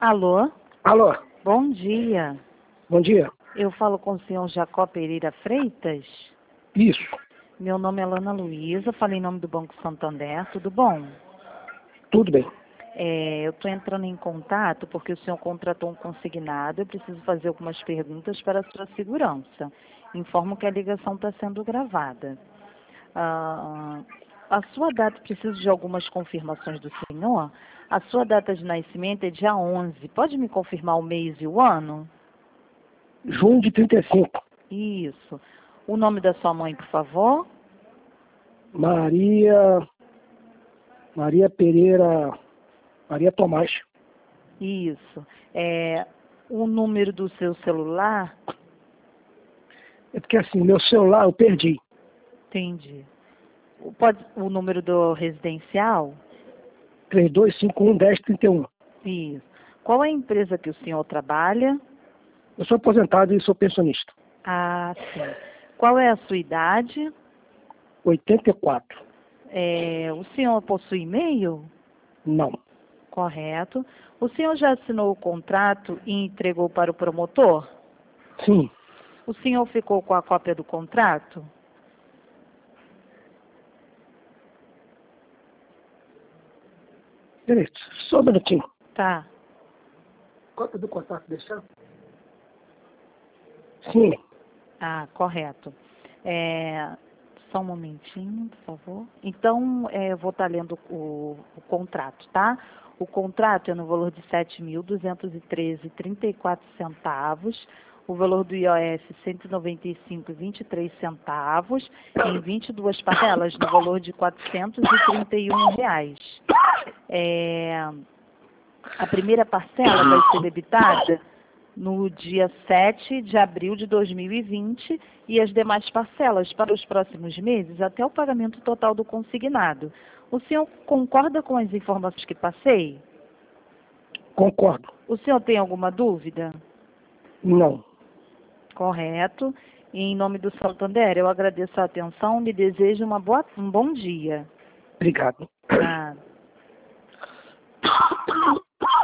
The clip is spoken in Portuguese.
Alô? Alô, Bom dia. bom dia. Eu falo com o senhor Jacó Pereira Freitas. Isso, Meu nome é Ana Luísa, falo em nome do Banco Santander, tudo bom? tudo bem. Eu estou entrando em contato porque o senhor contratou um consignado. Eu preciso fazer algumas perguntas para a sua segurança. Informo que a ligação está sendo gravada. A sua data, preciso de algumas confirmações do senhor. A sua data de nascimento é dia 11. Pode me confirmar o mês e o ano? Junho de 35, Isso. O nome da sua mãe, por favor? Maria Pereira, Maria Tomás. Isso. O número do seu celular? É porque assim, meu celular eu perdi. Entendi. O número do residencial? 3251-1031. Isso. Qual é a empresa que o senhor trabalha? Eu sou aposentado e sou pensionista. Ah, sim. Qual é a sua idade? 84. O senhor possui e-mail? Não. Correto. O senhor já assinou o contrato e entregou para o promotor? Sim. O senhor ficou com a cópia do contrato? Peraí, só um minutinho. Tá. Cópia do contrato deixando? Sim. Ah, correto. Só um momentinho, por favor. Então, eu vou estar lendo o contrato, tá? O contrato é no valor de R$ 7.213,34. O valor do IOF, R$ 195,23, em 22 parcelas, no valor de R$ 431. A primeira parcela vai ser debitada no dia 7 de abril de 2020 e as demais parcelas para os próximos meses até o pagamento total do consignado. O senhor concorda com as informações que passei? Concordo. O senhor tem alguma dúvida? Não. Correto. E em nome do Santander, eu agradeço a atenção e desejo um bom dia. Obrigado. Nada.